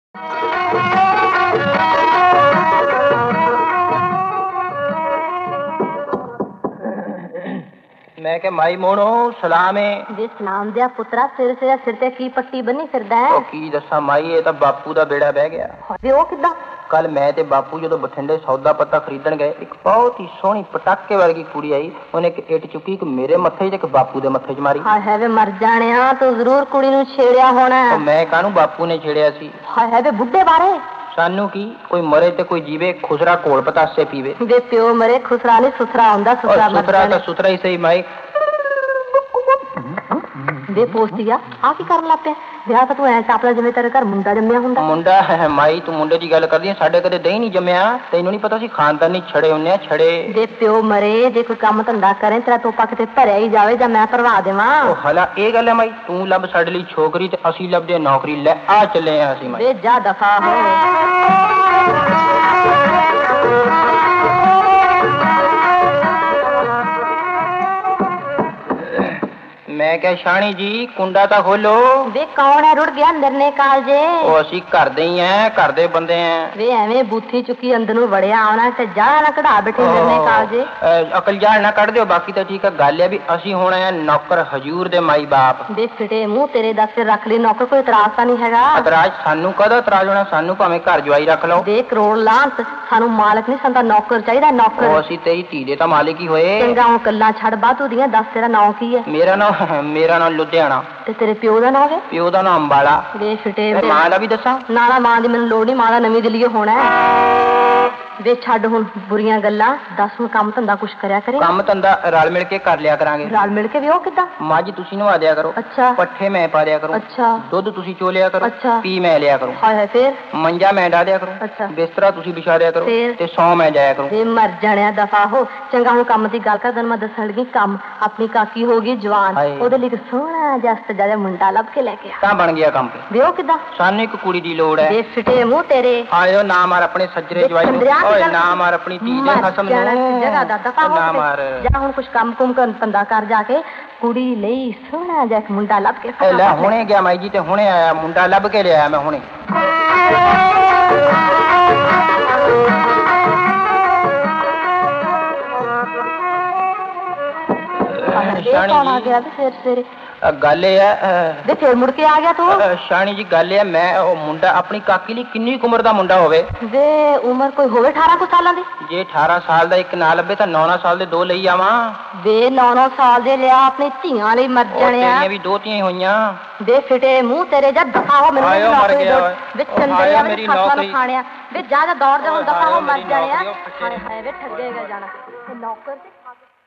मैं क्या माई मोड़ो सलाम है वे सलाम दिया पुत्रा सिर ते की पट्टी बनी फिरदा है ओ की दसा माई ये तो बापू दा बेड़ा बह गया वे ओ किदा कल मैं ते बापू जो बठिंडे सौदा पत्ता खरीदन गए एक बहुत ही सोहनी पटाके वर्गी कुड़ी आई उन्हें एक इट चुकी एक मेरे मत्थे च एक बापू दे मत्थे च मारी हाय हाय वे मर जाने तो जरूर कुड़ी नु छेड़िया होना तो मैं कानू बापू ने छेड़िया सी हाय हाय वे बुड्ढे बारे सानू की कोई मरे ते कोई जीवे खुसरा कोल पतासे पीवे वे प्यो मरे खुसरा नहीं सुथरा हुंदा सुथरा मर सुथरा तो सुथरा ही सही माई वे पोस्टिया आ की करन लग पे ਵਿਆਹ ਤਾਂ ਤੂੰ ਐ ਚਾਪਲਾ ਜਿਵੇਂ ਤੇਰੇ ਘਰ ਮੁੰਡਾ ਜੰਮਿਆ ਹੁੰਦਾ ਮੁੰਡਾ ਹੈ ਮਾਈ ਤੂੰ ਮੁੰਡੇ ਦੀ ਗੱਲ ਕਰਦੀ ਸਾਡੇ ਕਦੇ ਦਹੀਂ ਨਹੀਂ ਜੰਮਿਆ ਤੈਨੂੰ ਨਹੀਂ ਪਤਾ ਸੀ ਖਾਨਦਾਨੀ ਛੜੇ ਹੁੰਨੇ ਆ ਛੜੇ ਦੇ ਪਿਓ ਮਰੇ ਜੇ ਕੋਈ ਕੰਮ ਧੰਦਾ ਕਰੇ ਤੇਰਾ ਤੋਪਾ ਕਿਤੇ ਭਰਿਆ ਹੀ ਜਾਵੇ ਜਾਂ ਮੈਂ ਭਰਵਾ ਦੇਵਾਂ ਉਹ ਹਲਾ ਇਹ ਗੱਲ ਹੈ ਮਾਈ ਤੂੰ ਲੱਭ ਸਾਡੇ ਲਈ ਛੋਕਰੀ ਤੇ ਅਸੀਂ ਲੱਭਦੇ ਨੌਕਰੀ ਲੈ ਆ ਚੱਲੇ ਆ ਅਸੀਂ ਮਾਈ ਵੇ ਜਾ ਦਫਾ ਹੋ मैं क्या शानी जी कुंडा तो खोलो वे कौन है रुड़ गया अंदर ने कालजे ओ असी घर दे ही हैं घर दे बंदे हैं वे एवें बूथी चुकी अंदर नु वड़िया आना ते जा ना कढ़ा बैठे अंदर ने कालजे अकल जाल ना कढ़ दियो बाकी तो ठीक है गल है भी असी होने हैं नौकर हजूर दे माई बाप वे फिटे मुंह तेरे दस फिर रख ले नौकर कोई इतराज ता नहीं हैगा इतराज सानू कदा इतराज होना सानू भावें घर जवाई रख लो वे करोड़ लांत सानू मालिक नहीं संदा नौकर चाहिदा नौकर ओ असी तेरी धी दे ता मालिक ही होए चंगा हूं कल्ला छड़ बातू दियां दस तेरा नाम की है मेरा नाम लुधियाना ते तेरे प्यो दा नाम है प्यो दा नाम अंबाला वे फिटे मां दा भी दसा नाला मां दी मैनू लोड़ नहीं मां दा नवी दिल्ली होना है वे छड़ हुण बुरियां गल्लां दस हुण काम धंधा कुछ करया करे काम धंधा रल मिल के कर लिया करांगे रल मिल के भी ओ किदा माजी तुसी नवा दिया करो अच्छा पट्ठे मैं पा दिया करूं अच्छा दूध तुसी चो लिया करो अच्छा पी मैं लिया करूं हाय हाय फिर मंजा मैं डा दिया करूं अच्छा बिस्तरा तुसी बिछा दिया करो ते सौ मैं जाया करूं वे मर जाणिया दफा हो चंगा हुण काम दी गल कर दन मैं दसन लगी काम अपनी काकी होगी जवान ओदे लिए सोहना जस्त ज्यादा मुंडा लब के लेके आ ता बन गया काम पे वे ओ किदा सानू एक कुड़ी दी लोड़ है वे फिटे मुंह तेरे आयो ना मार अपने सजरे जवाई ओए ना मार अपनी धी दे खसम जगह दा दफा हो जा हुण कुछ काम कुम कर धंधा कर जाके कुड़ी ਲਈ सोहना ਜਿਹਾ ਮੁੰਡਾ ਲੱਭ ਕੇ ਲੈ ਹੁਣੇ ਗਿਆ ਮਾਈ ਜੀ ਤੇ ਹੁਣੇ ਆਇਆ ਮੁੰਡਾ ਲੱਭ ਕੇ ਲਿਆਇਆ ਮੈਂ ਹੁਣੇ शानी जी आ गया फिर सवेरे गल है फिर मुड़ के आ गया तू शानी जी गल है मैं मुंडा अपनी काकी ਲਈ किन्नी उम्र ਦਾ ਮੁੰਡਾ ਹੋਵੇ ਵੇ ਉਮਰ ਕੋਈ ਹੋਵੇ 18 ਕੁ ਸਾਲਾਂ ਦੀ ਜੇ 18 ਸਾਲ ਦਾ ਇੱਕ ਨਾ ਲੱਭੇ ਤਾਂ 9 ਸਾਲ ਦੇ ਦੋ ਲਈ ਆਵਾਂ ਵੇ 9 ਸਾਲ ਦੇ ਲਿਆ ਆਪਣੀ ਧੀਆਂ ਲਈ ਮਰ ਜਾਣਿਆ ਤੇਰੀਆਂ ਵੀ ਦੋ ਧੀਆਂ ਹੀ ਹੋਈਆਂ ਵੇ ਫਿਟੇ ਮੂੰਹ ਤੇਰੇ ਜਦ ਦਫਾ ਹੋ ਮੈਨੂੰ ਆਇਓ ਮਰ ਗਿਆ ਵੇ ਚੰਦਰਿਆ ਮੇਰੀ ਨੌਕਰੀ ਖਾਣਿਆ ਵੇ ਜਾ ਦੌੜ ਦੇ ਹੁਣ ਦਫਾ ਹੋ ਮਰ ਜਾਣਿਆ ਹਾਏ ਹਾਏ ਵੇ ਠੱਗੇਗਾ ਜਾਣਾ ਤੇ ਨੌਕਰ ਤੇ